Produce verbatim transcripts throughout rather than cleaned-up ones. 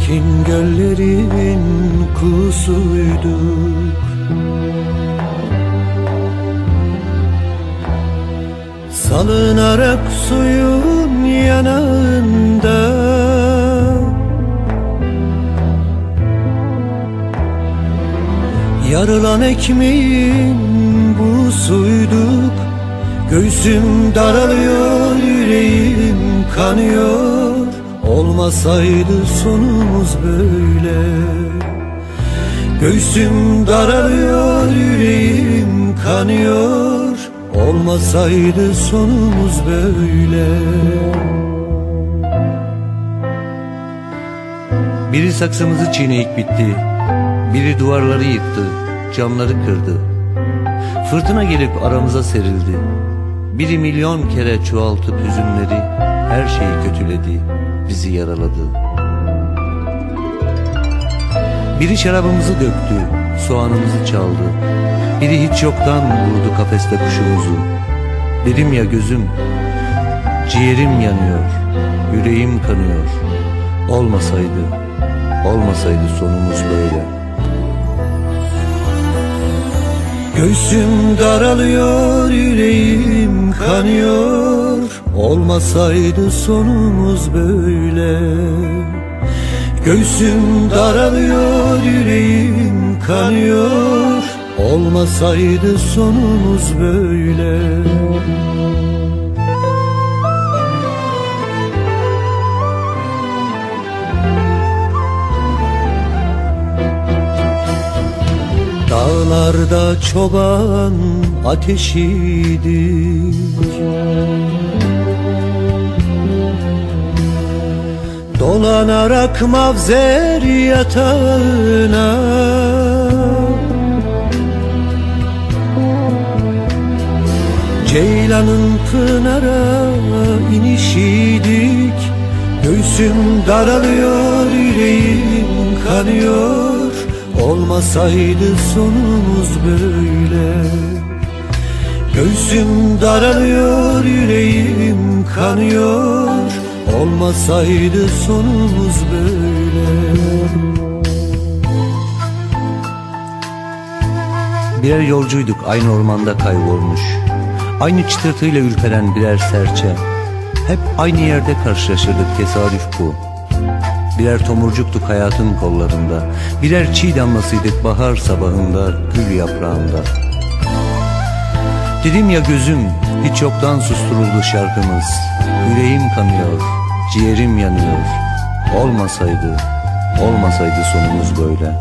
sakin göllerin kulusuyduk. Salınarak suyun yanağında yarılan ekmeğin buğusuyduk. Göğsüm daralıyor, yüreğim kanıyor. Olmasaydı sonumuz böyle. Göğsüm daralıyor, yüreğim kanıyor. Olmasaydı sonumuz böyle. Biri saksımızı çiğneyip bitti, biri duvarları yıktı, camları kırdı. Fırtına gelip aramıza serildi. Biri milyon kere çoğaltıp hüzünleri, her şeyi kötüledi, bizi yaraladı. Biri şarabımızı döktü, soğanımızı çaldı. Biri hiç yoktan vurdu kafeste kuşumuzu. Dedim ya gözüm, ciğerim yanıyor, yüreğim kanıyor. Olmasaydı, olmasaydı sonumuz böyle. Göğsüm daralıyor, yüreğim kanıyor. Olmasaydı sonumuz böyle. Göğsüm daralıyor, yüreğim kanıyor. Olmasaydı sonumuz böyle. Dağlarda çoban ateşiydik. Dolanarak mavzer yatağına Ceylanın pınara inişiydik. Göğsüm daralıyor, yüreğim kanıyor. Olmasaydı sonumuz böyle. Göğsüm daralıyor, yüreğim kanıyor. Olmasaydı sonumuz böyle. Birer yolcuyduk aynı ormanda kaybolmuş. Aynı çıtırtıyla ürperen birer serçe. Hep aynı yerde karşılaşırdık, tesadüf bu. Birer tomurcuktuk hayatın kollarında. Birer çiğ damlasıydık bahar sabahında, gül yaprağında. Dedim ya gözüm, hiç yoktan susturuldu şarkımız. Yüreğim kanıyor, ciğerim yanıyor. Olmasaydı, olmasaydı sonumuz böyle.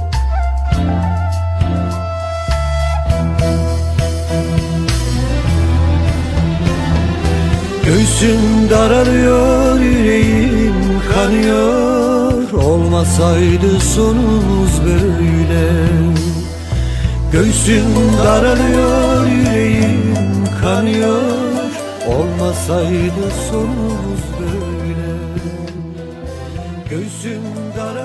Göğsüm daralıyor, yüreğim kanıyor. Olmasaydı sonumuz böyle. Göğsüm daralıyor, yüreğim kanıyor. Olmasaydı sonumuz böyle. Göğsüm daralıyor.